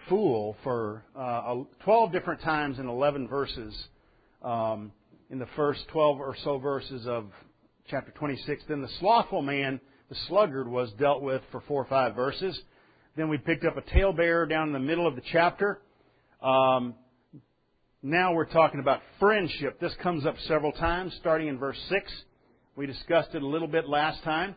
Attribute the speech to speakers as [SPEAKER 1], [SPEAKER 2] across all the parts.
[SPEAKER 1] fool for 12 different times in 11 verses in the first 12 or so verses of chapter 26. Then the slothful man, the sluggard, was dealt with for 4 or 5 verses. Then we picked up a talebearer down in the middle of the chapter. Now we're talking about friendship. This comes up several times, starting in verse 6. We discussed it a little bit last time.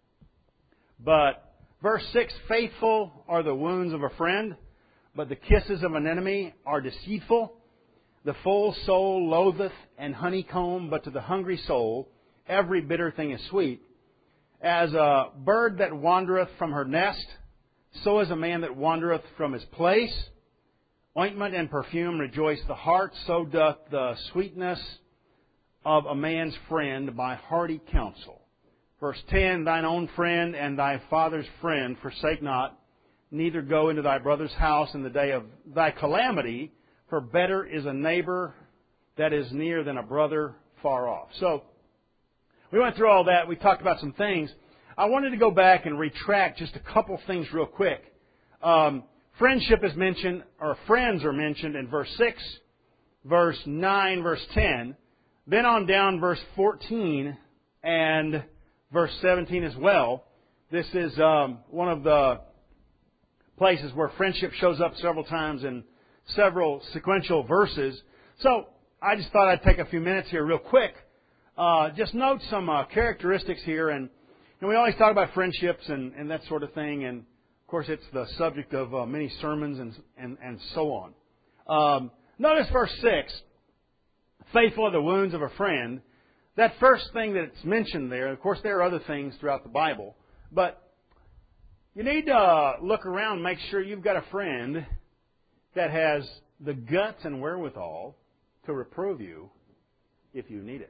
[SPEAKER 1] But verse 6, faithful are the wounds of a friend, but the kisses of an enemy are deceitful. The full soul loatheth an honeycomb, but to the hungry soul every bitter thing is sweet. As a bird that wandereth from her nest, so is a man that wandereth from his place. Ointment and perfume rejoice the heart, so doth the sweetness of a man's friend by hearty counsel. Verse 10, thine own friend and thy father's friend forsake not, neither go into thy brother's house in the day of thy calamity, for better is a neighbor that is near than a brother far off. So, we went through all that. We talked about some things. I wanted to go back and retract just a couple things real quick. Friendship is mentioned, or friends are mentioned in verse 6, verse 9, verse 10. Then on down verse 14 and verse 17 as well. This is one of the places where friendship shows up several times in several sequential verses. So I just thought I'd take a few minutes here real quick. Just note some characteristics here. And we always talk about friendships and that sort of thing. And, of course, it's the subject of many sermons and so on. Notice verse 6. Faithful are the wounds of a friend. That first thing that's mentioned there, of course, there are other things throughout the Bible. But you need to look around and make sure you've got a friend that has the guts and wherewithal to reprove you if you need it.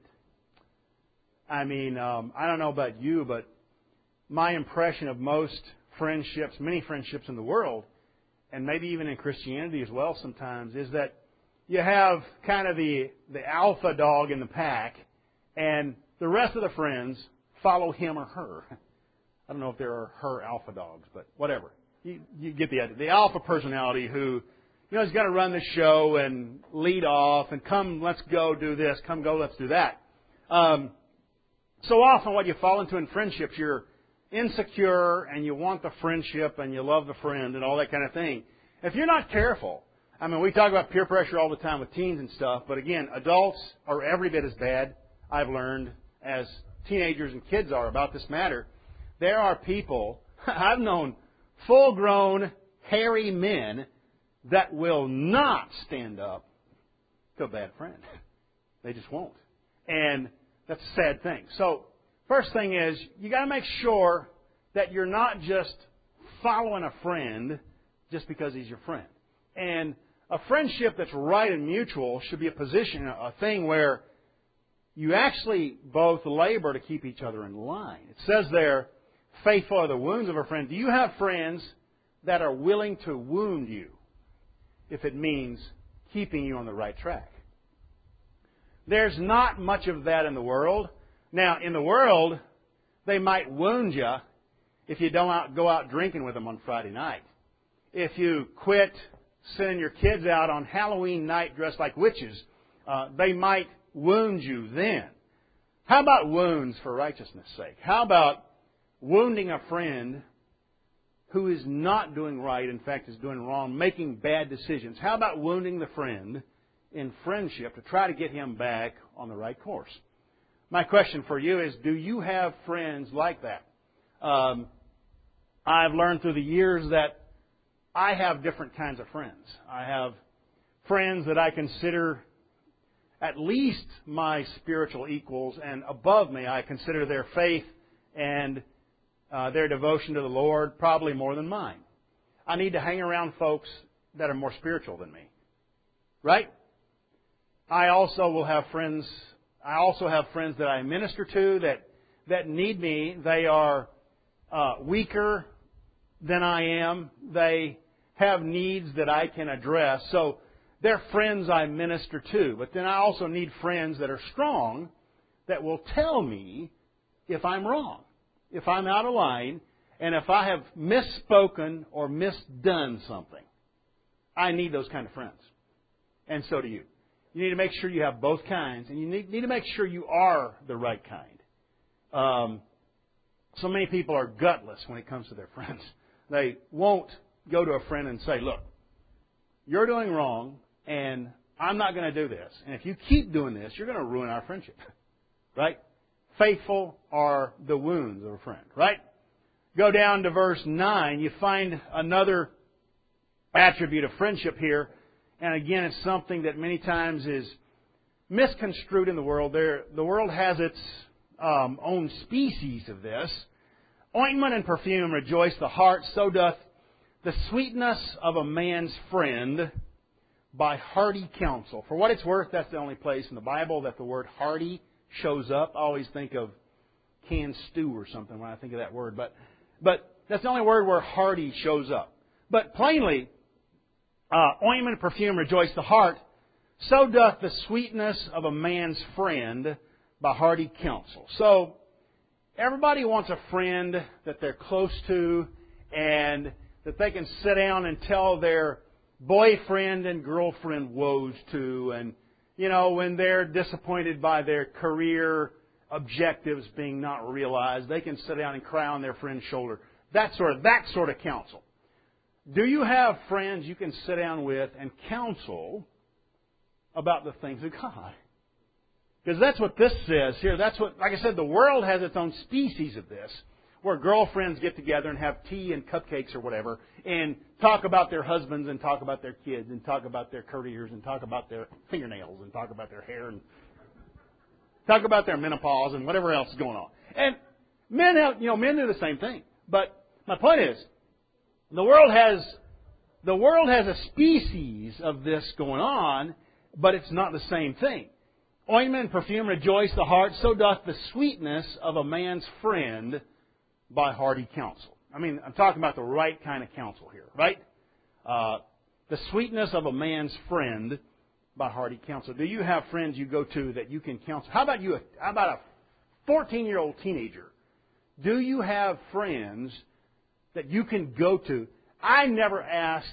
[SPEAKER 1] I mean, I don't know about you, but my impression of most friendships, many friendships in the world, and maybe even in Christianity as well sometimes, is that you have kind of the alpha dog in the pack, and the rest of the friends follow him or her. I don't know if there are her alpha dogs, but whatever. You get the idea. The alpha personality who, is going to run the show and lead off and come, let's go do this, come go, let's do that. So often what you fall into in friendships, you're insecure and you want the friendship and you love the friend and all that kind of thing. If you're not careful, I mean, we talk about peer pressure all the time with teens and stuff, but again, adults are every bit as bad, I've learned, as teenagers and kids are about this matter. There are people, I've known full-grown, hairy men that will not stand up to a bad friend. They just won't. And that's a sad thing. So, first thing is, you got to make sure that you're not just following a friend just because he's your friend. And a friendship that's right and mutual should be a position, a thing where you actually both labor to keep each other in line. It says there, faithful are the wounds of a friend. Do you have friends that are willing to wound you if it means keeping you on the right track? There's not much of that in the world. Now, in the world, they might wound you if you don't go out drinking with them on Friday night. If you quit sending your kids out on Halloween night dressed like witches, they might wound you then. How about wounds for righteousness' sake? How about wounding a friend who is not doing right, in fact is doing wrong, making bad decisions? How about wounding the friend in friendship to try to get him back on the right course? My question for you is, do you have friends like that? I've learned through the years that I have different kinds of friends. I have friends that I consider at least my spiritual equals, and above me I consider their faith and their devotion to the Lord probably more than mine. I need to hang around folks that are more spiritual than me. Right? I also have friends that I minister to that need me. They are weaker than I am. They have needs that I can address. So they're friends I minister to. But then I also need friends that are strong that will tell me if I'm wrong, if I'm out of line, and if I have misspoken or misdone something. I need those kind of friends. And so do you. You need to make sure you have both kinds, and you need to make sure you are the right kind. So many people are gutless when it comes to their friends. They won't go to a friend and say, look, you're doing wrong, and I'm not going to do this. And if you keep doing this, you're going to ruin our friendship. Right? Faithful are the wounds of a friend. Right? Go down to verse 9. You find another attribute of friendship here. And again, it's something that many times is misconstrued in the world. The world has its own species of this. Ointment and perfume rejoice the heart, so doth the sweetness of a man's friend by hearty counsel. For what it's worth, that's the only place in the Bible that the word hearty shows up. I always think of canned stew or something when I think of that word. But that's the only word where hearty shows up. But plainly, ointment and perfume rejoice the heart, so doth the sweetness of a man's friend by hearty counsel. So, everybody wants a friend that they're close to and that they can sit down and tell their boyfriend and girlfriend woes to. And, you know, when they're disappointed by their career objectives being not realized, they can sit down and cry on their friend's shoulder. That sort of counsel. Do you have friends you can sit down with and counsel about the things of God? Because that's what this says here. That's what, like I said, the world has its own species of this, where girlfriends get together and have tea and cupcakes or whatever, and talk about their husbands and talk about their kids and talk about their careers and talk about their fingernails and talk about their hair and talk about their menopause and whatever else is going on. And men do the same thing. But my point is, the world has a species of this going on, but it's not the same thing. Ointment and perfume rejoice the heart, so doth the sweetness of a man's friend by hearty counsel. I mean, I'm talking about the right kind of counsel here, right? The sweetness of a man's friend by hearty counsel. Do you have friends you go to that you can counsel? How about you? How about a 14-year-old teenager? Do you have friends that you can go to? I never asked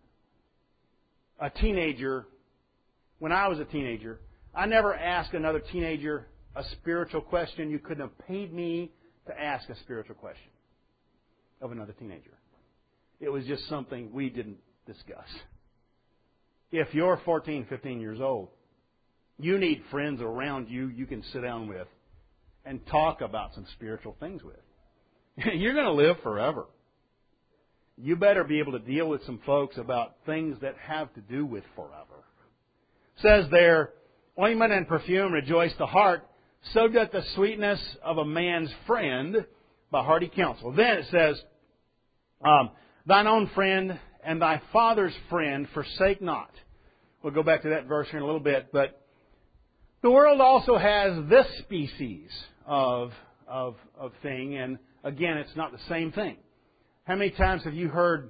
[SPEAKER 1] a teenager, when I was a teenager, I never asked another teenager a spiritual question. You couldn't have paid me to ask a spiritual question of another teenager. It was just something we didn't discuss. If you're 14, 15 years old, you need friends around you you can sit down with and talk about some spiritual things with. You're going to live forever. You better be able to deal with some folks about things that have to do with forever. It says there, ointment and perfume rejoice the heart, so doth the sweetness of a man's friend by hearty counsel. Then it says, thine own friend and thy father's friend forsake not. We'll go back to that verse here in a little bit, but the world also has this species of thing, and again, it's not the same thing. How many times have you heard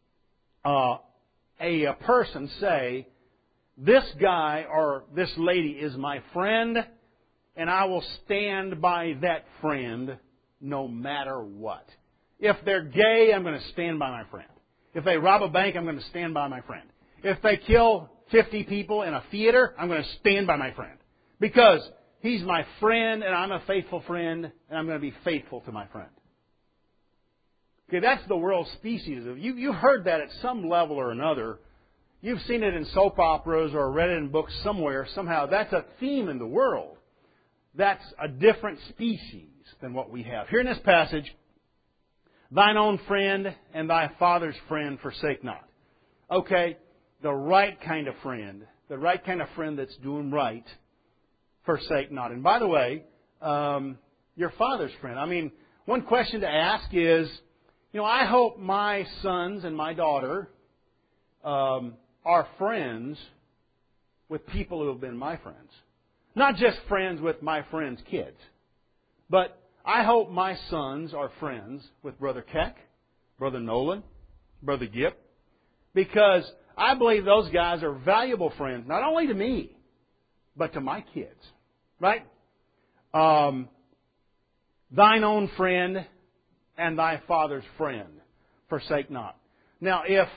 [SPEAKER 1] a person say, this guy or this lady is my friend, and I will stand by that friend no matter what. If they're gay, I'm going to stand by my friend. If they rob a bank, I'm going to stand by my friend. If they kill 50 people in a theater, I'm going to stand by my friend. Because he's my friend, and I'm a faithful friend, and I'm going to be faithful to my friend. Okay, that's the world species. You heard that at some level or another. You've seen it in soap operas or read it in books somewhere. Somehow that's a theme in the world. That's a different species than what we have. Here in this passage, thine own friend and thy father's friend forsake not. Okay, the right kind of friend that's doing right, forsake not. And by the way, your father's friend. I mean, one question to ask is, I hope my sons and my daughter are friends with people who have been my friends. Not just friends with my friends' kids. But I hope my sons are friends with Brother Keck, Brother Nolan, Brother Gipp. Because I believe those guys are valuable friends, not only to me, but to my kids. Right? Thine own friend and thy father's friend forsake not. Now, if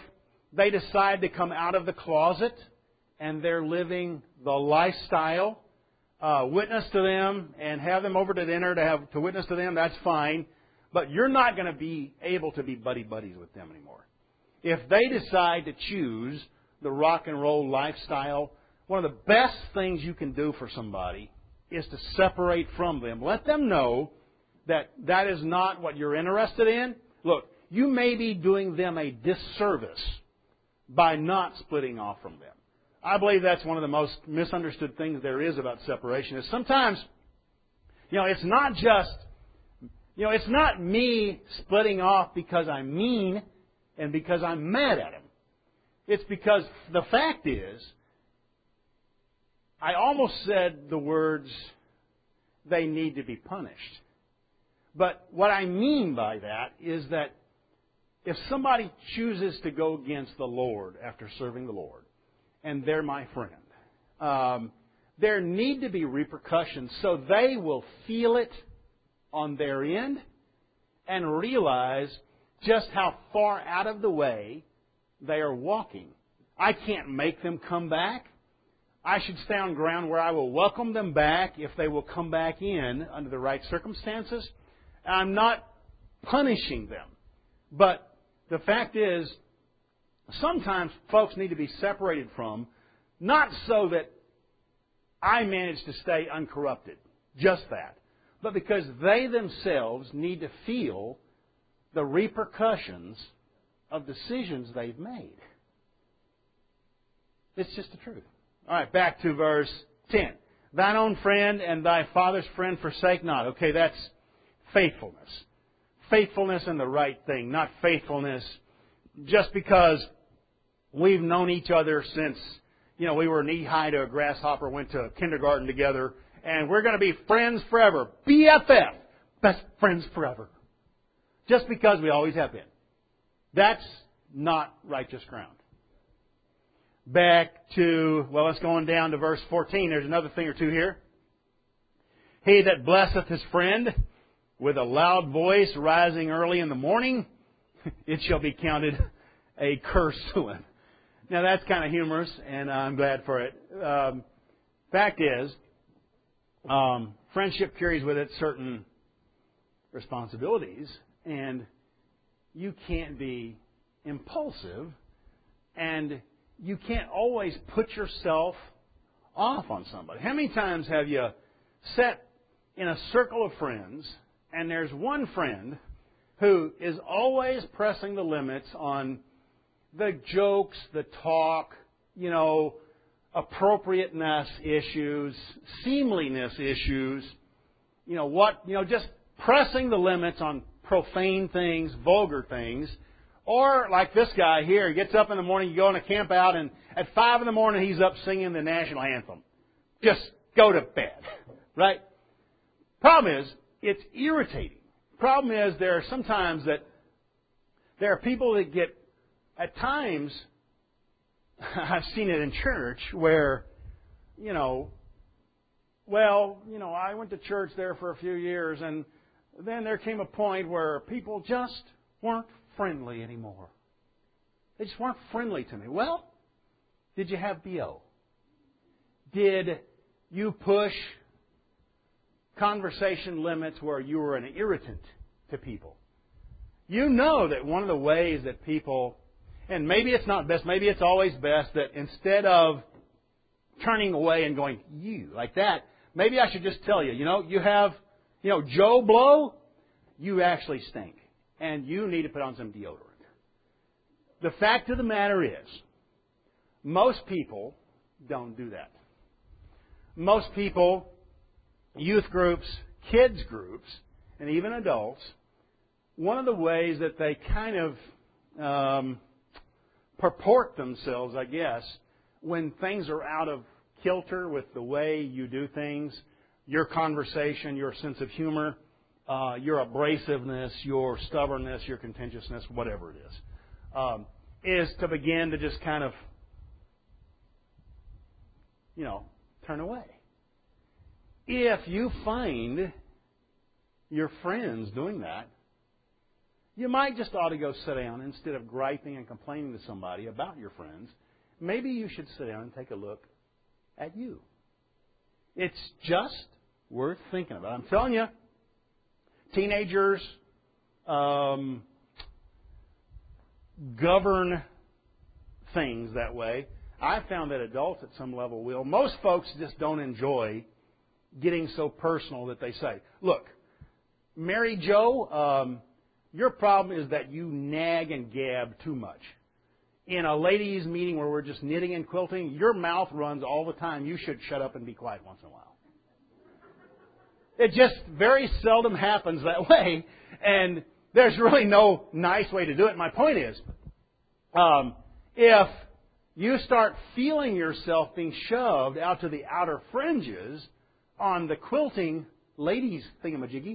[SPEAKER 1] they decide to come out of the closet and they're living the lifestyle, witness to them and have them over to dinner to witness to them, that's fine. But you're not going to be able to be buddies with them anymore. If they decide to choose the rock and roll lifestyle, one of the best things you can do for somebody is to separate from them. Let them know that that is not what you're interested in. Look, you may be doing them a disservice by not splitting off from them. I believe that's one of the most misunderstood things there is about separation. Is sometimes, it's not just, it's not me splitting off because I'm mean and because I'm mad at him. It's because the fact is, I almost said the words, they need to be punished. But what I mean by that is that if somebody chooses to go against the Lord after serving the Lord, and they're my friend, there need to be repercussions so they will feel it on their end and realize just how far out of the way they are walking. I can't make them come back. I should stay on ground where I will welcome them back if they will come back in under the right circumstances. I'm not punishing them. But the fact is, sometimes folks need to be separated from, not so that I manage to stay uncorrupted, just that, but because they themselves need to feel the repercussions of decisions they've made. It's just the truth. All right, back to verse 10. Thine own friend and thy father's friend forsake not. Okay, that's faithfulness. Faithfulness in the right thing, not faithfulness just because we've known each other since, we were knee-high to a grasshopper, went to kindergarten together, and we're going to be friends forever. BFF, best friends forever. Just because we always have been. That's not righteous ground. Back to, let's go on down to verse 14. There's another thing or two here. He that blesseth his friend with a loud voice rising early in the morning, it shall be counted a curse to him. Now that's kind of humorous, and I'm glad for it. Fact is, friendship carries with it certain responsibilities, and you can't be impulsive, and you can't always put yourself off on somebody. How many times have you sat in a circle of friends, and there's one friend who is always pressing the limits on the jokes, the talk, appropriateness issues, seemliness issues, just pressing the limits on profane things, vulgar things. Or like this guy here, he gets up in the morning, you go on a camp out, and at 5 in the morning he's up singing the national anthem. Just go to bed, right? Problem is, it's irritating. Problem is, there are sometimes that there are people that get, at times, I've seen it in church where, I went to church there for a few years, and then there came a point where people just weren't friendly anymore. They just weren't friendly to me. Well, did you have BO? Did you push conversation limits where you were an irritant to people? You know that one of the ways that people, and maybe it's not best, maybe it's always best, that instead of turning away and going, you, like that, maybe I should just tell you, you have, Joe Blow, you actually stink. And you need to put on some deodorant. The fact of the matter is, most people don't do that. Most people, youth groups, kids groups, and even adults, one of the ways that they kind of purport themselves, I guess, when things are out of kilter with the way you do things, your conversation, your sense of humor, your abrasiveness, your stubbornness, your contentiousness, whatever it is to begin to just kind of, turn away. If you find your friends doing that, You might just ought to go sit down instead of griping and complaining to somebody about your friends. Maybe you should sit down and take a look at you. It's just worth thinking about. I'm telling you, teenagers govern things that way. I've found that adults at some level will. Most folks just don't enjoy getting so personal that they say, look, Mary Jo, your problem is that you nag and gab too much. In a ladies' meeting where we're just knitting and quilting, your mouth runs all the time. You should shut up and be quiet once in a while. It just very seldom happens that way, and there's really no nice way to do it. My point is, if you start feeling yourself being shoved out to the outer fringes on the quilting ladies thingamajiggy,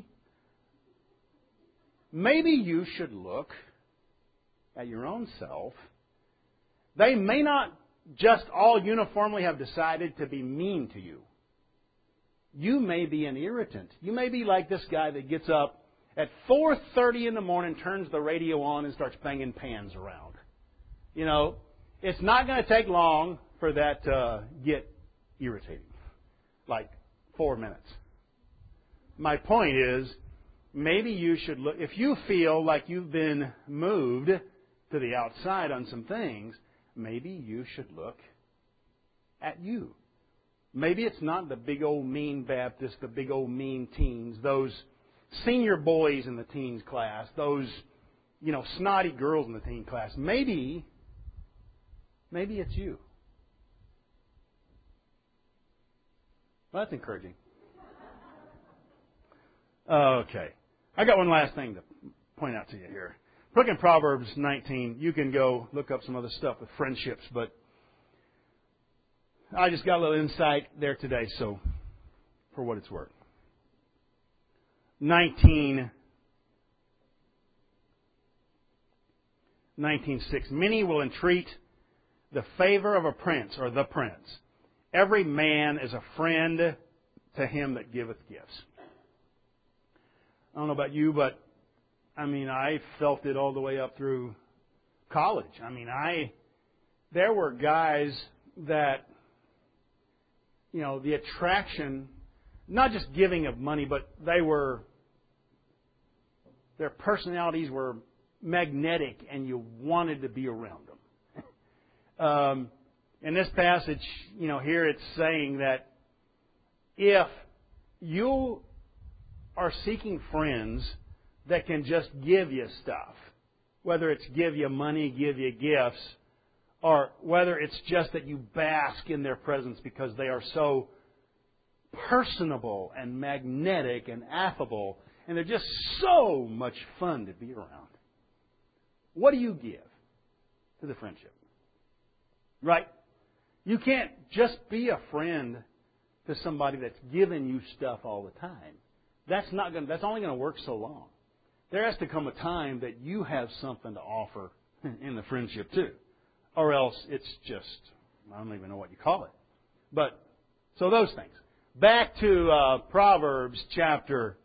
[SPEAKER 1] maybe you should look at your own self. They may not just all uniformly have decided to be mean to you. You may be an irritant. You may be like this guy that gets up at 4:30 in the morning, turns the radio on, and starts banging pans around. You know, it's not going to take long for that to get irritating. Like 4 minutes. My point is, maybe you should look, if you feel like you've been moved to the outside on some things, maybe you should look at you. Maybe it's not the big old mean Baptists, the big old mean teens, those senior boys in the teens class, those, snotty girls in the teen class. Maybe it's you. Well, that's encouraging. Okay. I got one last thing to point out to you here. Look in Proverbs 19. You can go look up some other stuff with friendships, but I just got a little insight there today, so for what it's worth. 19:6. Many will entreat the favor of a prince or the prince. Every man is a friend to him that giveth gifts. I don't know about you, but I felt it all the way up through college. There were guys that, the attraction, not just giving of money, but their personalities were magnetic and you wanted to be around them. In this passage, here it's saying that if you are seeking friends that can just give you stuff, whether it's give you money, give you gifts, or whether it's just that you bask in their presence because they are so personable and magnetic and affable, and they're just so much fun to be around. What do you give to the friendship? Right? You can't just be a friend to somebody that's giving you stuff all the time. That's only going to work so long. There has to come a time that you have something to offer in the friendship too. Or else it's just, I don't even know what you call it. But, so those things. Back to Proverbs chapter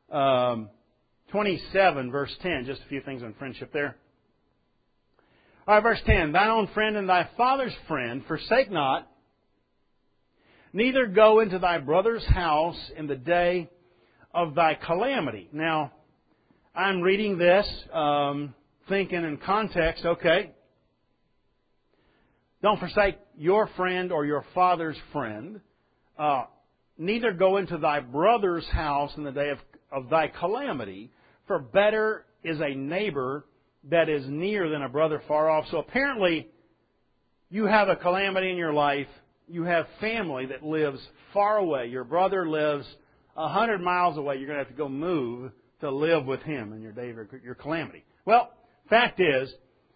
[SPEAKER 1] 27, verse 10. Just a few things on friendship there. All right, verse 10. Thine own friend and thy father's friend forsake not, neither go into thy brother's house in the day of thy calamity. Now, I'm reading this, thinking in context, okay, don't forsake your friend or your father's friend. Neither go into thy brother's house in the day of thy calamity, for better is a neighbor that is near than a brother far off. So apparently, you have a calamity in your life. You have family that lives far away. Your brother lives 100 miles away. You're going to have to go move to live with him in your day of your calamity. Well, fact is,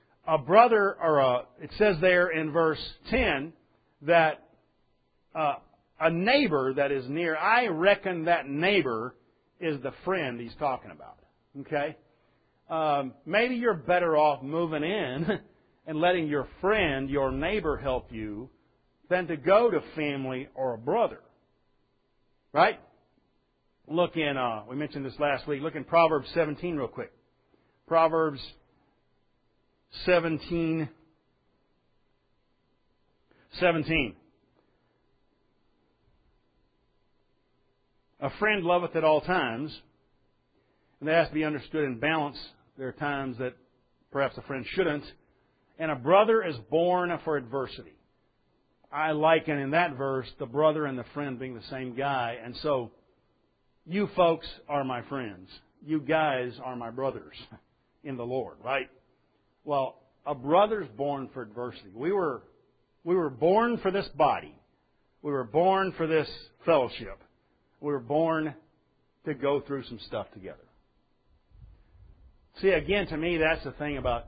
[SPEAKER 1] it says there in verse 10 that a neighbor that is near, I reckon that neighbor is the friend he's talking about. Okay? Maybe you're better off moving in and letting your friend, your neighbor help you than to go to family or a brother. Right? Look in, we mentioned this last week, look in Proverbs 17 real quick. Proverbs 17:17. A friend loveth at all times, and that has to be understood in balance. There are times that perhaps a friend shouldn't. And a brother is born for adversity. I liken in that verse the brother and the friend being the same guy. And so, you folks are my friends. You guys are my brothers in the Lord, right? Well, a brother's born for adversity. We were born for this body. We were born for this fellowship. We were born to go through some stuff together. See, again, to me, that's the thing about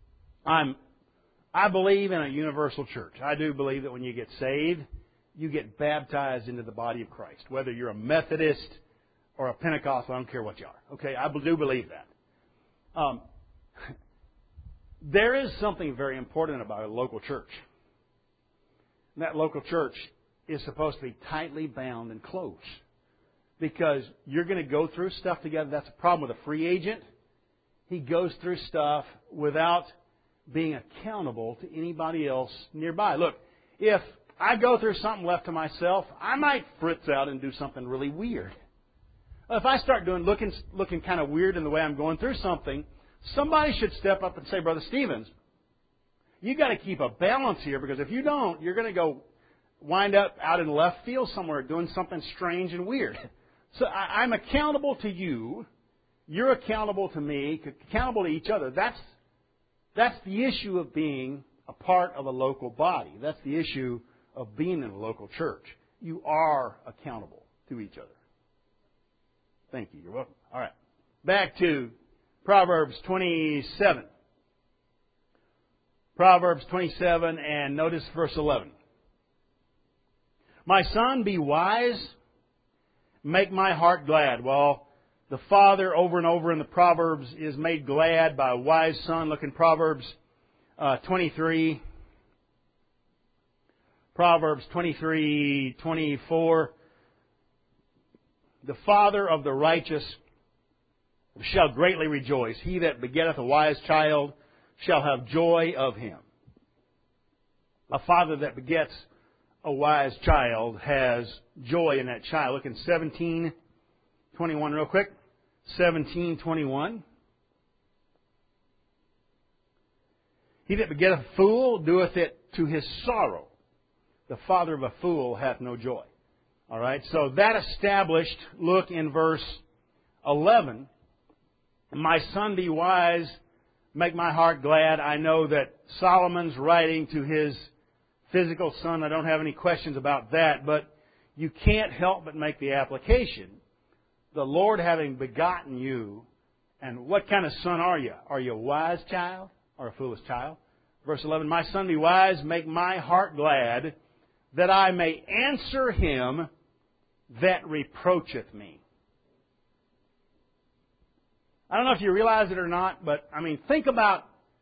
[SPEAKER 1] I believe in a universal church. I do believe that when you get saved, you get baptized into the body of Christ. Whether you're a Methodist or a Pentecostal, I don't care what you are. Okay, I do believe that. There is something very important about a local church. And that local church is supposed to be tightly bound and close. Because you're going to go through stuff together. That's a problem with a free agent. He goes through stuff without being accountable to anybody else nearby. Look, if I go through something left to myself, I might fritz out and do something really weird. If I start looking kind of weird in the way I'm going through something, somebody should step up and say, Brother Stevens, you got to keep a balance here, because if you don't, you're going to go wind up out in left field somewhere doing something strange and weird. So I'm accountable to you. You're accountable to me, accountable to each other. That's the issue of being a part of a local body. That's the issue of being in a local church. You are accountable to each other. Thank you. You're welcome. All right. Back to Proverbs 27. Proverbs 27, and notice verse 11. My son, be wise, make my heart glad. Well, the father over and over in the Proverbs is made glad by a wise son. Look in Proverbs 23. Proverbs 23:24. The father of the righteous shall greatly rejoice. He that begetteth a wise child shall have joy of him. A father that begets a wise child has joy in that child. Look in 17:21 real quick. 17:21. He that begetteth a fool doeth it to his sorrow. The father of a fool hath no joy. All right, so that established, look in verse 11. My son, be wise, make my heart glad. I know that Solomon's writing to his physical son. I don't have any questions about that, but you can't help but make the application. The Lord having begotten you, and what kind of son are you? Are you a wise child or a foolish child? Verse 11, my son, be wise, make my heart glad, that I may answer him that reproacheth me. I don't know if you realize it or not, but I mean, think about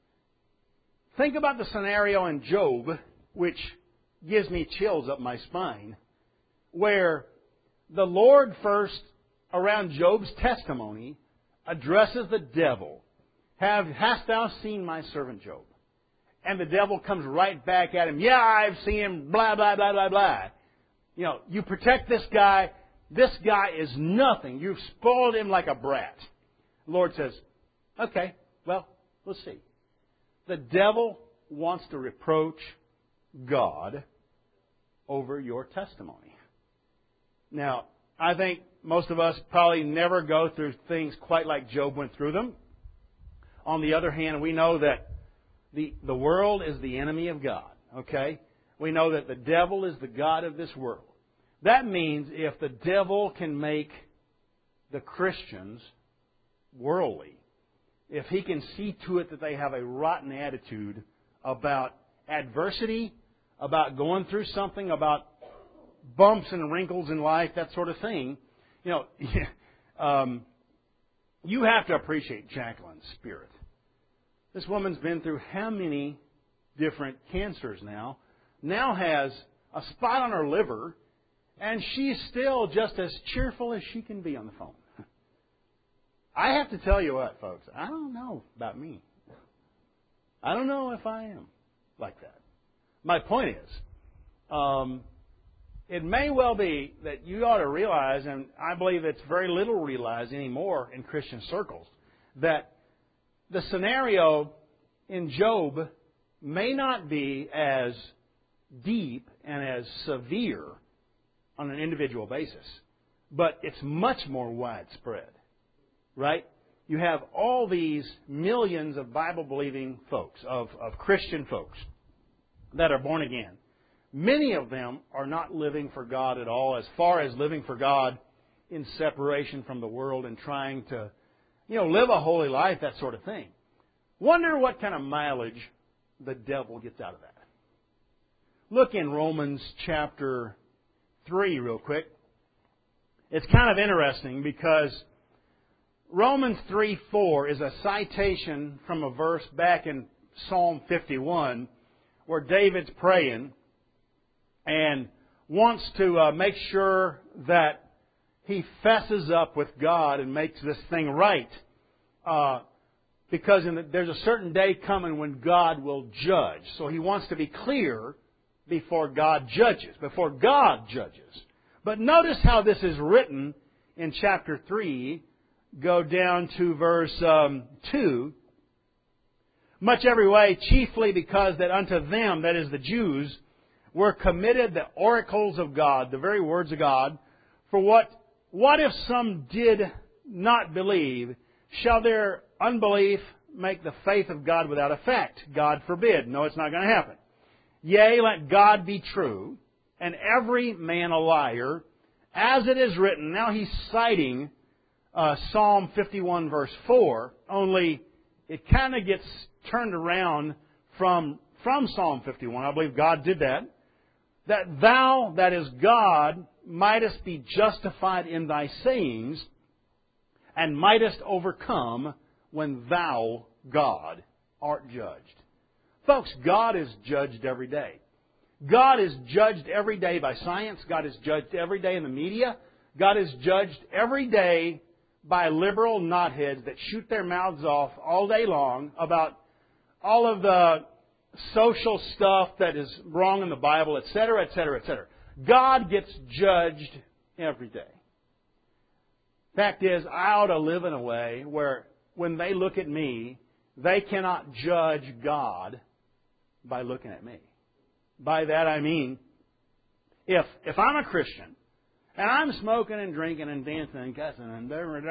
[SPEAKER 1] the scenario in Job, which gives me chills up my spine, where the Lord first, around Job's testimony, addresses the devil. Hast thou seen my servant Job? And the devil comes right back at him. Yeah, I've seen him, blah, blah, blah, blah, blah. You know, you protect this guy. This guy is nothing. You've spoiled him like a brat. The Lord says, okay, well, let's see. The devil wants to reproach God over your testimony. Now, I think most of us probably never go through things quite like Job went through them. On the other hand, we know that the world is the enemy of God. Okay? We know that the devil is the god of this world. That means if the devil can make the Christians worldly, if he can see to it that they have a rotten attitude about adversity, about going through something, about bumps and wrinkles in life, that sort of thing, you know, you have to appreciate Jacqueline's spirit. This woman's been through how many different cancers now? Now has a spot on her liver, and she's still just as cheerful as she can be on the phone. I have to tell you what, folks, I don't know about me. I don't know if I am like that. My point is, it may well be that you ought to realize, and I believe it's very little realized anymore in Christian circles, that the scenario in Job may not be as deep and as severe on an individual basis, but it's much more widespread, right? You have all these millions of Bible-believing folks, of Christian folks that are born again. Many of them are not living for God at all, as far as living for God in separation from the world and trying to, live a holy life, that sort of thing. Wonder what kind of mileage the devil gets out of that. Look in Romans chapter 3 real quick. It's kind of interesting because Romans 3:4 is a citation from a verse back in Psalm 51 where David's praying and wants to make sure that he fesses up with God and makes this thing right. Because there's a certain day coming when God will judge. So he wants to be clear before God judges. But notice how this is written in chapter 3. Go down to verse 2. Much every way, chiefly because that unto them, that is the Jews, were committed the oracles of God, the very words of God. For what if some did not believe? Shall their unbelief make the faith of God without effect? God forbid. No, it's not going to happen. Yea, let God be true, and every man a liar, as it is written. Now he's citing Psalm 51 verse 4, only it kind of gets turned around from Psalm 51. I believe God did that. That thou, that is God, mightest be justified in thy sayings, and mightest overcome when thou, God, art judged. Folks, God is judged every day. God is judged every day by science. God is judged every day in the media. God is judged every day by liberal knotheads that shoot their mouths off all day long about all of the social stuff that is wrong in the Bible, etc., etc., etc. God gets judged every day. Fact is, I ought to live in a way where when they look at me, they cannot judge God by looking at me. By that I mean, if I'm a Christian, and I'm smoking and drinking and dancing and cussing and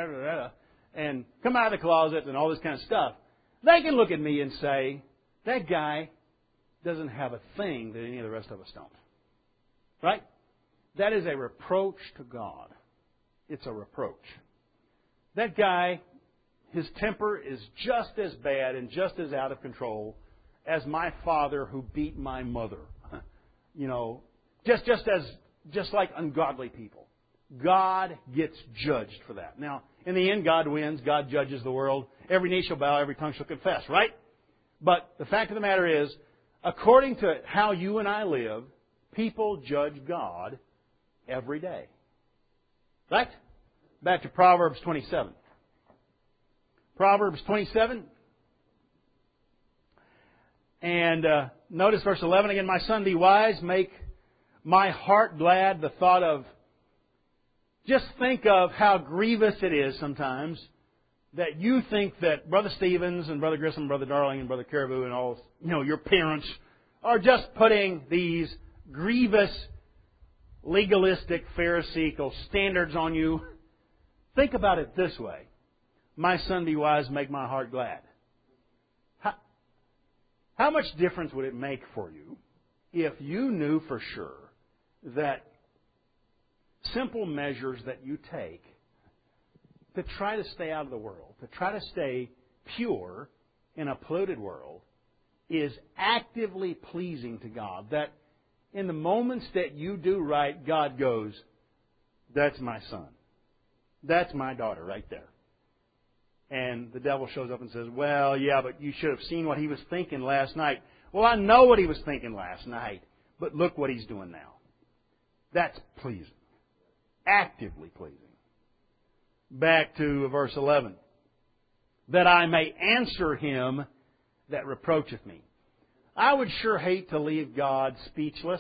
[SPEAKER 1] and come out of the closet and all this kind of stuff, they can look at me and say, that guy doesn't have a thing that any of the rest of us don't. Right? That is a reproach to God. It's a reproach. That guy, his temper is just as bad and just as out of control as my father who beat my mother. Just like ungodly people. God gets judged for that. Now, in the end, God wins. God judges the world. Every knee shall bow, every tongue shall confess, right? But the fact of the matter is, according to how you and I live, people judge God every day. Right? Back to Proverbs 27. Proverbs 27. And notice verse 11 again. My son, be wise, make my heart glad. The thought of, just think of how grievous it is sometimes that you think that Brother Stevens and Brother Grissom, Brother Darling and Brother Caribou and all, your parents are just putting these grievous, legalistic, pharisaical standards on you. Think about it this way. My son, be wise, make my heart glad. How much difference would it make for you if you knew for sure that simple measures that you take to try to stay out of the world, to try to stay pure in a polluted world, is actively pleasing to God? That in the moments that you do right, God goes, that's my son. That's my daughter right there. And the devil shows up and says, well, yeah, but you should have seen what he was thinking last night. Well, I know what he was thinking last night, but look what he's doing now. That's pleasing. Actively pleasing. Back to verse 11. that I may answer him that reproacheth me. I would sure hate to leave God speechless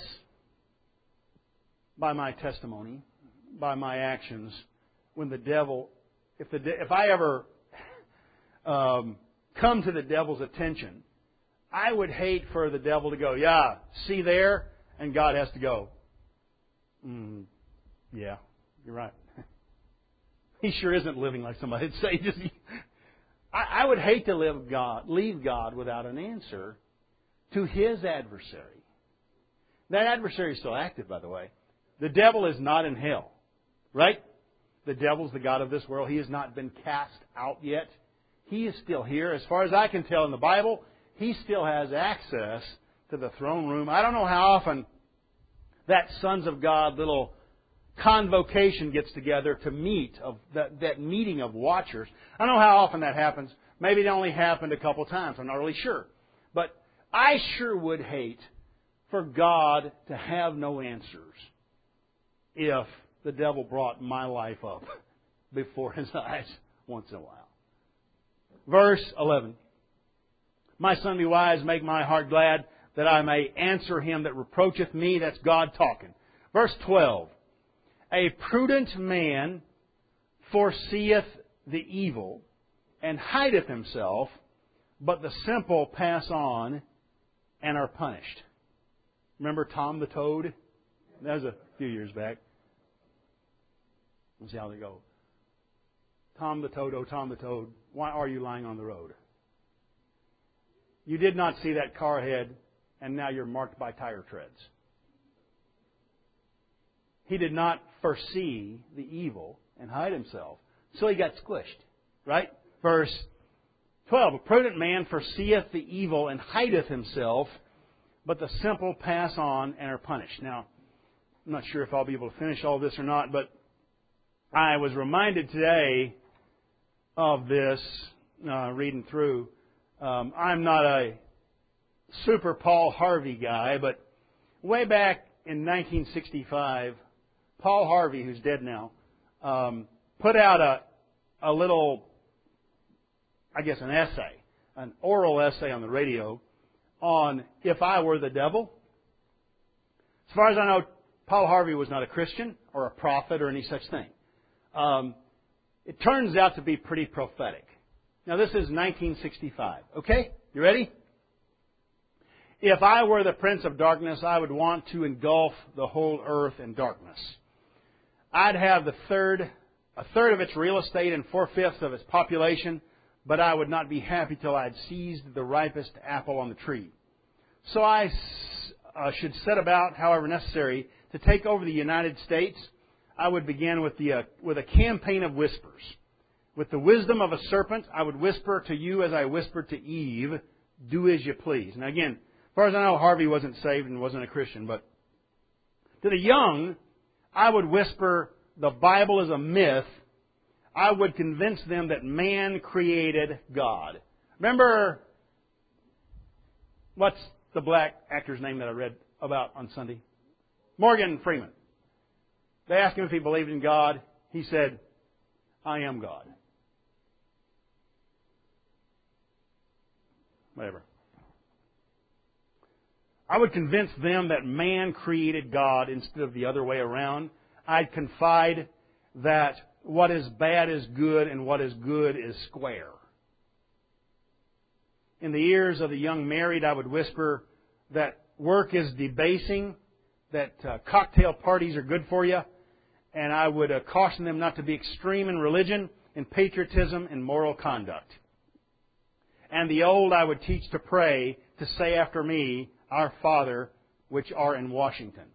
[SPEAKER 1] by my testimony, by my actions, when the devil, if I ever come to the devil's attention, I would hate for the devil to go, yeah, see there, and God has to go, yeah, you're right. He sure isn't living like somebody would say. I would hate to leave God without an answer to his adversary. That adversary is still active, by the way. The devil is not in hell, right? The devil's the god of this world. He has not been cast out yet. He is still here. As far as I can tell in the Bible, he still has access to the throne room. I don't know how often that Sons of God little convocation gets together to meet, of that meeting of watchers. I don't know how often that happens. Maybe it only happened a couple times. I'm not really sure. But I sure would hate for God to have no answers if the devil brought my life up before his eyes once in a while. Verse 11. My son, be wise, make my heart glad, that I may answer him that reproacheth me. That's God talking. Verse 12. A prudent man foreseeth the evil and hideth himself, but the simple pass on and are punished. Remember Tom the Toad? That was a few years back. Let's see how they go. Tom the Toad, oh Tom the Toad, why are you lying on the road? You did not see that car ahead, and now you're marked by tire treads. He did not foresee the evil and hide himself, so he got squished. Right? Verse 12. A prudent man foreseeth the evil and hideth himself, but the simple pass on and are punished. Now, I'm not sure if I'll be able to finish all this or not, but I was reminded today of this, reading through. I'm not a super Paul Harvey guy, but way back in 1965, Paul Harvey, who's dead now, put out a little, I guess, an essay, an oral essay on the radio on If I Were the Devil. As far as I know, Paul Harvey was not a Christian or a prophet or any such thing. It turns out to be pretty prophetic. Now, this is 1965. Okay? You ready? If I were the prince of darkness, I would want to engulf the whole earth in darkness. I'd have a third of its real estate and 4/5 of its population, but I would not be happy till I had seized the ripest apple on the tree. So I should set about, however necessary, to take over the United States. I would begin with a campaign of whispers. With the wisdom of a serpent, I would whisper to you as I whispered to Eve, do as you please. Now again, as far as I know, Harvey wasn't saved and wasn't a Christian, but to the young, I would whisper, the Bible is a myth. I would convince them that man created God. Remember, what's the black actor's name that I read about on Sunday? Morgan Freeman. They asked him if he believed in God. He said, I am God. Whatever. I would convince them that man created God instead of the other way around. I'd confide that what is bad is good and what is good is square. In the ears of the young married, I would whisper that work is debasing, that cocktail parties are good for you, and I would caution them not to be extreme in religion, in patriotism, and moral conduct. And the old I would teach to pray, to say after me, Our Father, which art in Washington.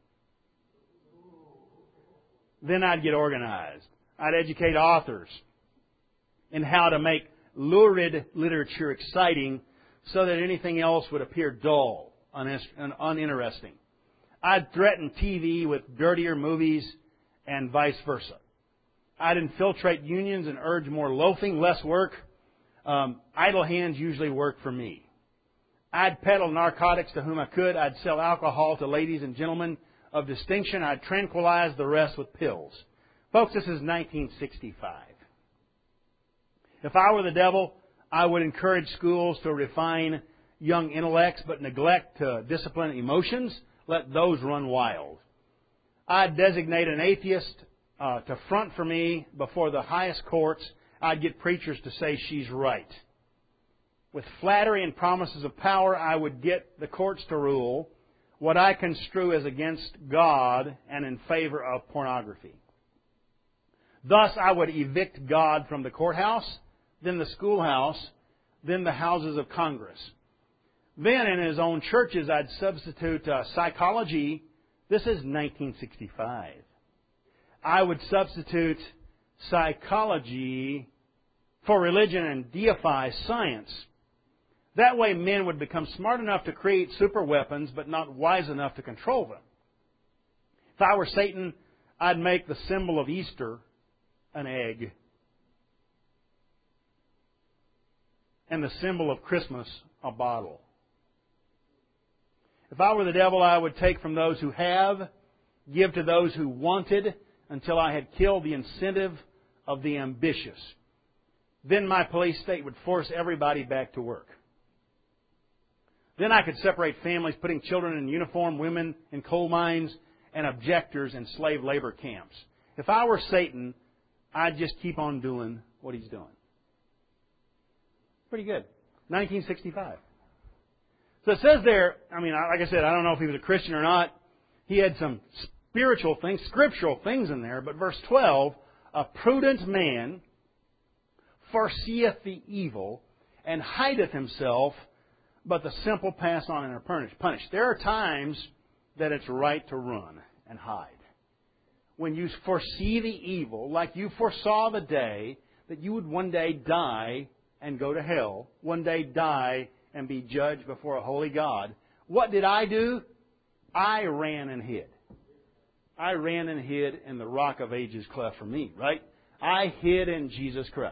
[SPEAKER 1] Then I'd get organized. I'd educate authors in how to make lurid literature exciting so that anything else would appear dull and uninteresting. I'd threaten TV with dirtier movies and vice versa. I'd infiltrate unions and urge more loafing, less work. Idle hands usually work for me. I'd peddle narcotics to whom I could. I'd sell alcohol to ladies and gentlemen of distinction. I'd tranquilize the rest with pills. Folks, this is 1965. If I were the devil, I would encourage schools to refine young intellects but neglect to discipline emotions. Let those run wild. I'd designate an atheist to front for me before the highest courts. I'd get preachers to say she's right. With flattery and promises of power, I would get the courts to rule what I construe as against God and in favor of pornography. Thus, I would evict God from the courthouse, then the schoolhouse, then the houses of Congress. Then, in his own churches, I'd substitute psychology. This is 1965. I would substitute psychology for religion and deify science. That way, men would become smart enough to create super weapons, but not wise enough to control them. If I were Satan, I'd make the symbol of Easter an egg, and the symbol of Christmas a bottle. If I were the devil, I would take from those who have, give to those who wanted, until I had killed the incentive of the ambitious. Then my police state would force everybody back to work. Then I could separate families, putting children in uniform, women in coal mines, and objectors in slave labor camps. If I were Satan, I'd just keep on doing what he's doing. Pretty good. 1965. So it says there, like I said, I don't know if he was a Christian or not. He had some spiritual things, scriptural things in there. But verse 12, a prudent man foreseeth the evil and hideth himself, but the simple pass on and are punished. There are times that it's right to run and hide. When you foresee the evil, like you foresaw the day that you would one day die and go to hell, one day die and be judged before a holy God, what did I do? I ran and hid. I ran and hid in the rock of ages cleft for me, right? I hid in Jesus Christ.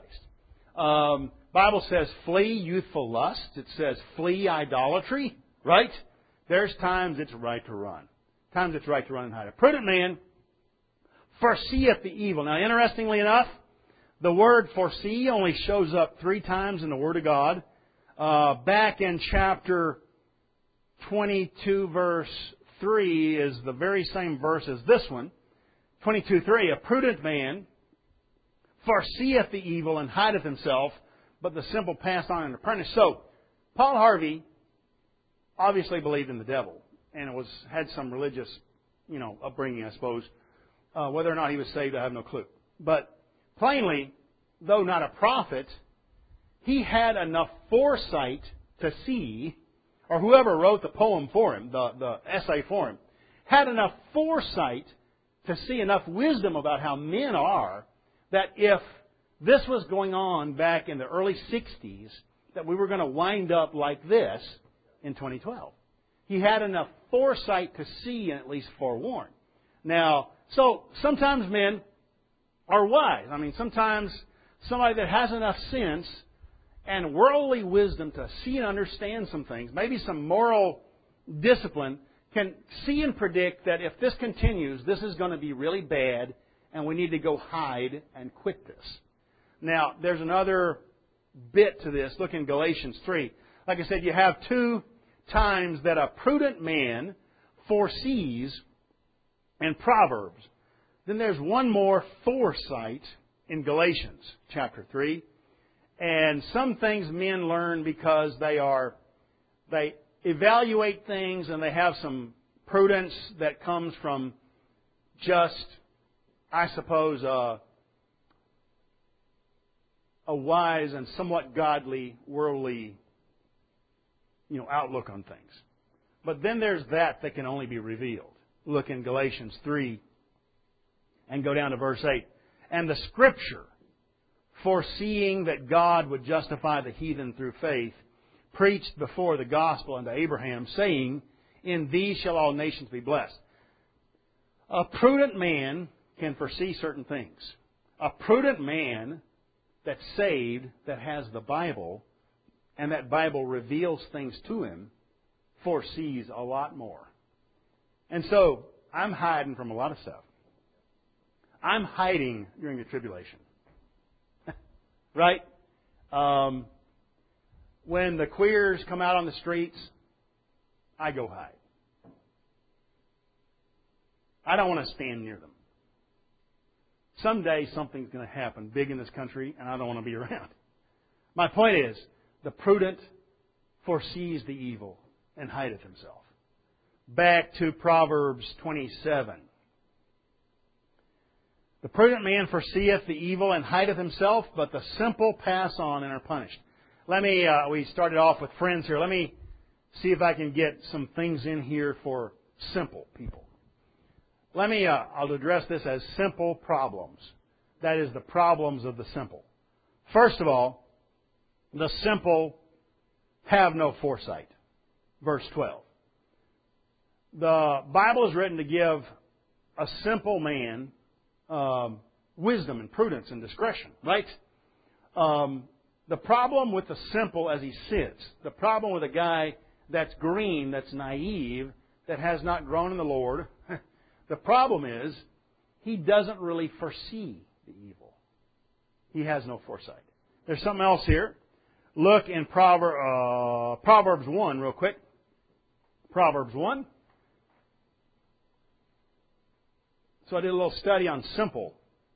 [SPEAKER 1] Bible says flee youthful lust. It says flee idolatry, right? There's times it's right to run. Times it's right to run and hide. A prudent man foreseeth the evil. Now, interestingly enough, the word foresee only shows up 3 times in the Word of God. Back in chapter 22, verse 3 is the very same verse as this one. 22:3, a prudent man foreseeth the evil and hideth himself, but the simple pass on and are punished. So, Paul Harvey obviously believed in the devil and had some religious, upbringing, I suppose. Whether or not he was saved, I have no clue. But plainly, though not a prophet, he had enough foresight to see, or whoever wrote the poem for him, the essay for him, had enough foresight to see enough wisdom about how men are, that if this was going on back in the early 60s, that we were going to wind up like this in 2012. He had enough foresight to see and at least forewarn. Now, so sometimes men are wise. Sometimes somebody that has enough sense and worldly wisdom to see and understand some things, maybe some moral discipline, can see and predict that if this continues, this is going to be really bad and we need to go hide and quit this. Now, there's another bit to this. Look in Galatians 3. Like I said, you have 2 times that a prudent man foresees in Proverbs. Then there's one more foresight in Galatians chapter 3. And some things men learn because they evaluate things and they have some prudence that comes from just, I suppose, a wise and somewhat godly, worldly, outlook on things. But then there's that can only be revealed. Look in Galatians 3 and go down to verse 8. And the Scripture, foreseeing that God would justify the heathen through faith, preached before the gospel unto Abraham, saying, in thee shall all nations be blessed. A prudent man can foresee certain things. A prudent man that's saved, that has the Bible, and that Bible reveals things to him, foresees a lot more. And so, I'm hiding from a lot of stuff. I'm hiding during the tribulation. Right? when the queers come out on the streets, I go hide. I don't want to stand near them. Someday something's going to happen big in this country, and I don't want to be around. My point is, the prudent foresees the evil and hideth himself. Back to Proverbs 27. The prudent man foreseeth the evil and hideth himself, but the simple pass on and are punished. We started off with friends here. Let me see if I can get some things in here for simple people. I'll address this as simple problems. That is the problems of the simple. First of all, the simple have no foresight. Verse 12. The Bible is written to give a simple man wisdom and prudence and discretion, right? The problem with the simple as he sits, the problem with a guy that's green, that's naive, that has not grown in the Lord, the problem is he doesn't really foresee the evil. He has no foresight. There's something else here. Look in Proverbs 1 real quick. Proverbs 1. So I did a little study on simple.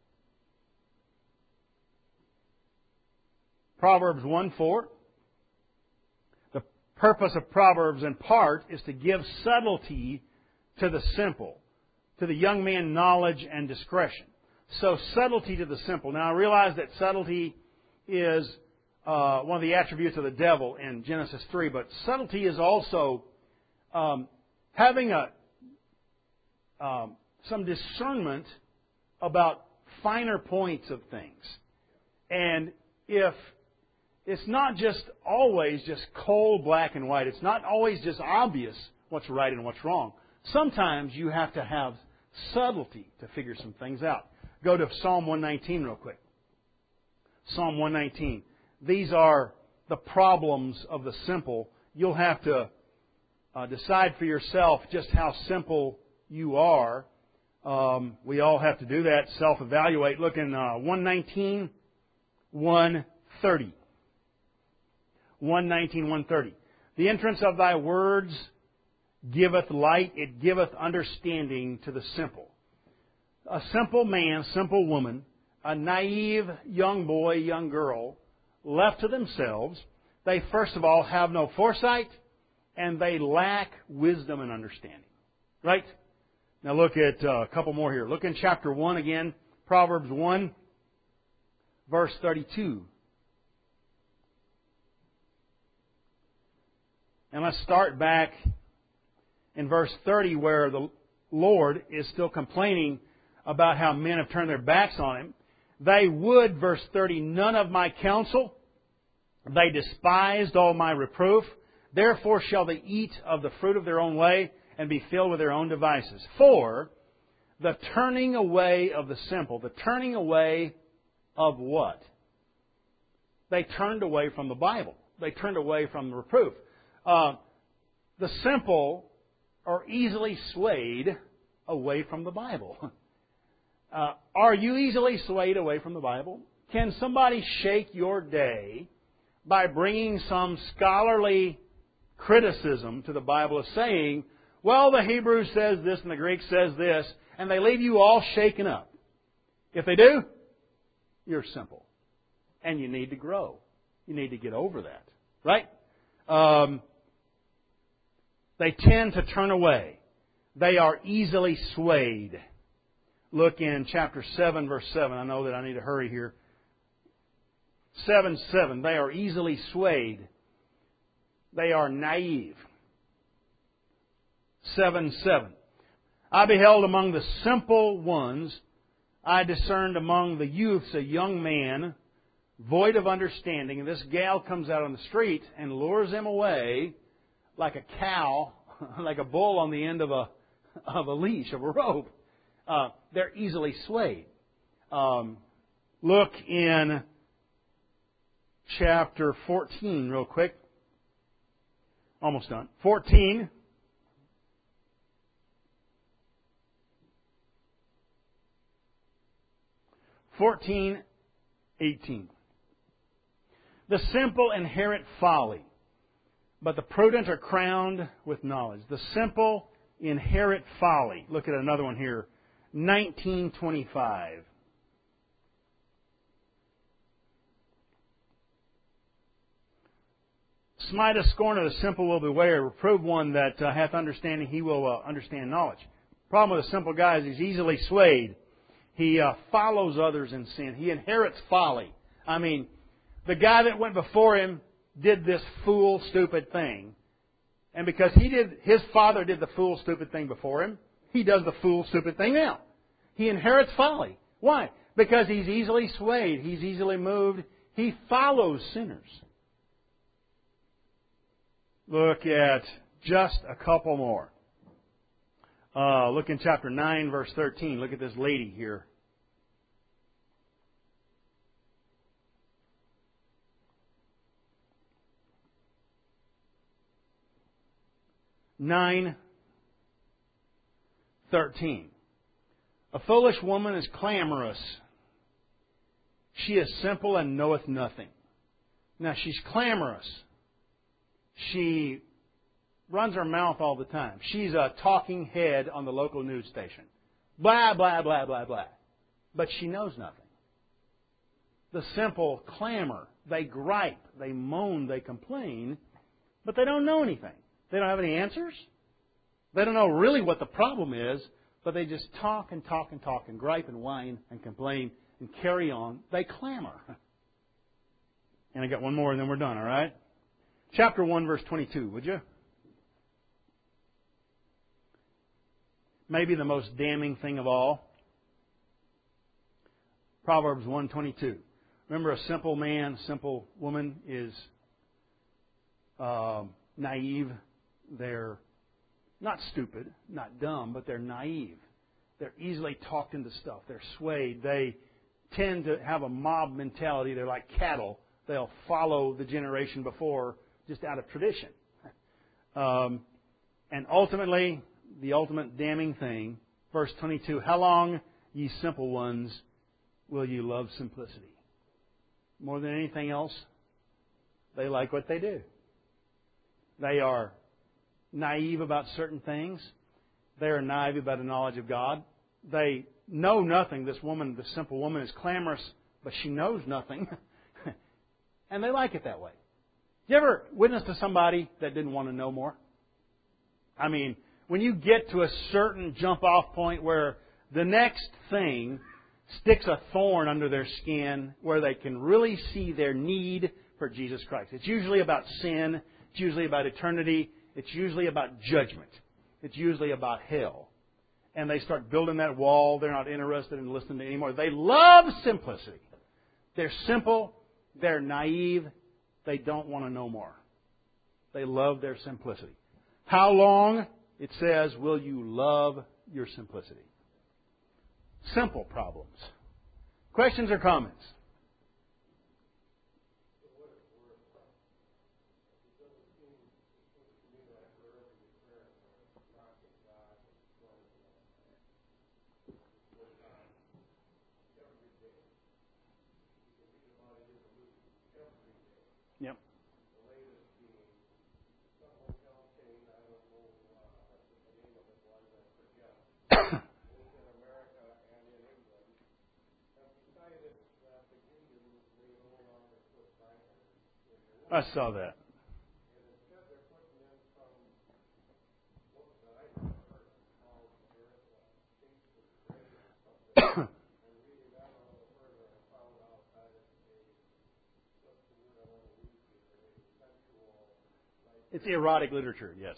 [SPEAKER 1] Proverbs 1:4. The purpose of Proverbs in part is to give subtlety to the simple, to the young man knowledge and discretion. So subtlety to the simple. Now I realize that subtlety is one of the attributes of the devil in Genesis 3, but subtlety is also having some discernment about finer points of things. And if it's not just always just cold black and white, it's not always just obvious what's right and what's wrong. Sometimes you have to have subtlety to figure some things out. Go to Psalm 119 real quick. Psalm 119. These are the problems of the simple. You'll have to decide for yourself just how simple you are. We all have to do that, self-evaluate. Look in 119, 130. 119, 130. The entrance of thy words giveth light, it giveth understanding to the simple. A simple man, simple woman, a naive young boy, young girl, left to themselves, they first of all have no foresight, and they lack wisdom and understanding. Right? Now look at a couple more here. Look in chapter 1 again, Proverbs 1, verse 32. And let's start back in verse 30 where the Lord is still complaining about how men have turned their backs on Him. They would, verse 30, none of my counsel. They despised all my reproof. Therefore shall they eat of the fruit of their own way and be filled with their own devices. For the turning away of the simple, the turning away of what? They turned away from the Bible. They turned away from the reproof. The simple are easily swayed away from the Bible. Are you easily swayed away from the Bible? Can somebody shake your day by bringing some scholarly criticism to the Bible of saying, well, the Hebrew says this and the Greek says this, and they leave you all shaken up? If they do, you're simple. And you need to grow. You need to get over that. Right? They tend to turn away. They are easily swayed. Look in chapter 7, verse 7. I know that I need to hurry here. 7:7. They are easily swayed. They are naive. 7:7. I beheld among the simple ones, I discerned among the youths a young man, void of understanding. And this gal comes out on the street and lures him away like a cow, like a bull on the end of a leash, of a rope. They're easily swayed. Look in chapter 14 real quick. Almost done. 14. '18. The simple inherit folly, but the prudent are crowned with knowledge. The simple inherit folly. Look at another one here. 19:25. Smite a scorner, the simple will beware. Reprove one that hath understanding, he will understand knowledge. Problem with a simple guy is he's easily swayed. He follows others in sin. He inherits folly. I mean, the guy that went before him did this fool, stupid thing. And because his father did the fool, stupid thing before him, he does the fool, stupid thing now. He inherits folly. Why? Because he's easily swayed. He's easily moved. He follows sinners. Look at just a couple more. Look in chapter 9, verse 13. Look at this lady here. (9:13). A foolish woman is clamorous. She is simple and knoweth nothing. Now she's clamorous. She runs her mouth all the time. She's a talking head on the local news station. Blah, blah, blah, blah, blah. But she knows nothing. The simple clamor. They gripe, they moan, they complain, but they don't know anything. They don't have any answers. They don't know really what the problem is, but they just talk and talk and talk and gripe and whine and complain and carry on. They clamor. And I got one more and then we're done, all right? Chapter 1, verse 22, would you? Maybe the most damning thing of all. Proverbs 1:22. Remember, a simple man, simple woman is naive. They're not stupid, not dumb, but they're naive. They're easily talked into stuff. They're swayed. They tend to have a mob mentality. They're like cattle. They'll follow the generation before just out of tradition. And ultimately, the ultimate damning thing, verse 22, how long, ye simple ones, will you love simplicity? More than anything else, they like what they do. They are naive about certain things. They are naive about the knowledge of God. They know nothing. This woman, this simple woman, is clamorous, but she knows nothing. And they like it that way. Did you ever witness to somebody that didn't want to know more? I mean, when you get to a certain jump-off point where the next thing sticks a thorn under their skin where they can really see their need for Jesus Christ. It's usually about sin. It's usually about eternity. It's usually about judgment. It's usually about hell. And they start building that wall. They're not interested in listening to anymore. They love simplicity. They're simple. They're naive. They don't want to know more. They love their simplicity. How long, it says, will you love your simplicity? Simple problems. Questions or comments? Yep. I saw that. It's erotic literature, yes.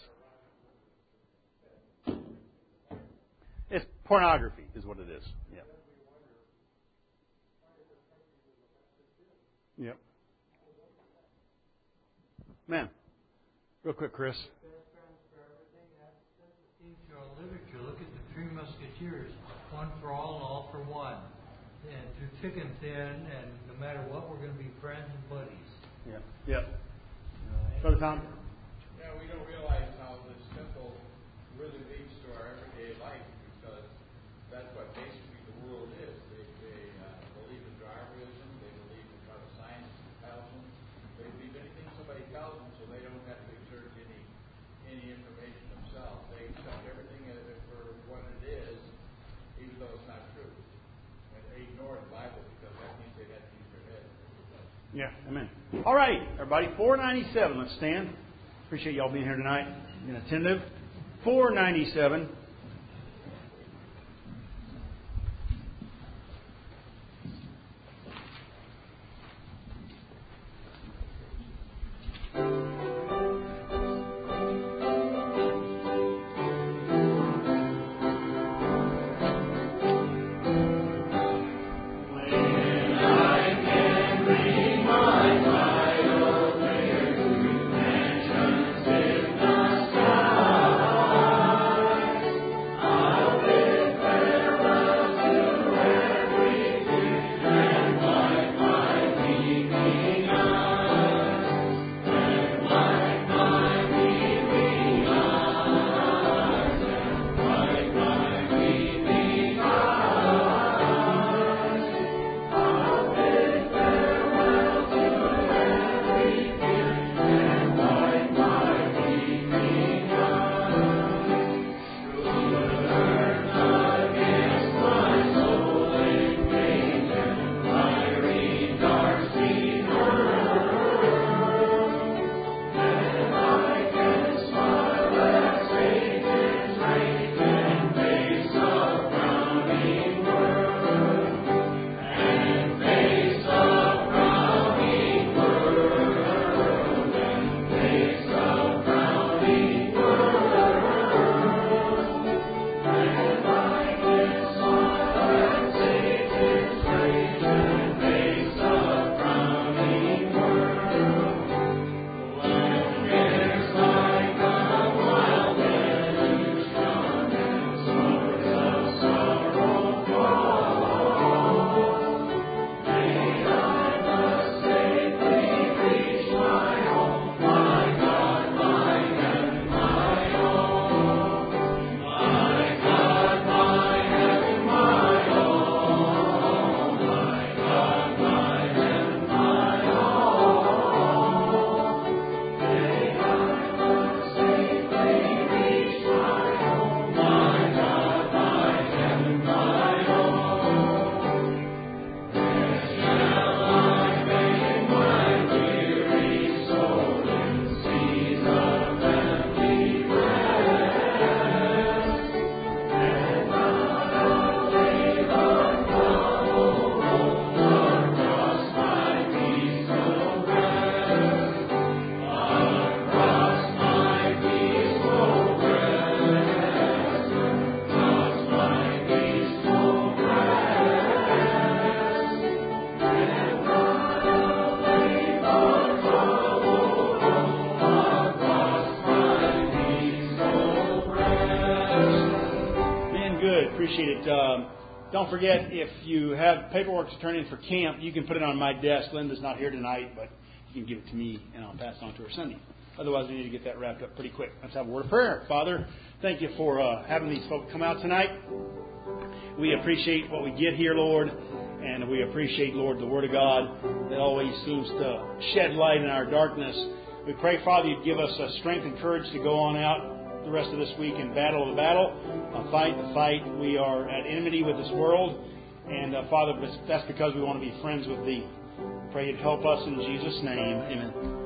[SPEAKER 1] It's pornography, is what it is. Yep. Yep. Man, real quick, Chris.
[SPEAKER 2] Literature. Look at the Three Musketeers. One for all for one. And through thick and thin, and no matter what, we're going to be friends and buddies.
[SPEAKER 1] Yeah. Yep. Brother Tom?
[SPEAKER 3] Yeah, we don't realize how this simple really leads to our everyday life, because that's what basically the world is. They believe in Darwinism. They believe in how the science tells them.
[SPEAKER 1] Yeah, amen. All right, everybody, 497. Let's stand. Appreciate y'all being here tonight, being attentive. 497. Appreciate it. Don't forget, if you have paperwork to turn in for camp, you can put it on my desk. Linda's not here tonight, but you can give it to me, and I'll pass it on to her Sunday. Otherwise, we need to get that wrapped up pretty quick. Let's have a word of prayer. Father, thank you for having these folks come out tonight. We appreciate what we get here, Lord, and we appreciate, Lord, the Word of God that always seems to shed light in our darkness. We pray, Father, you'd give us strength and courage to go on out the rest of this week and battle the battle, fight the fight. We are at enmity with this world, and Father, that's because we want to be friends with Thee. Pray you'd help us in Jesus' name. Amen.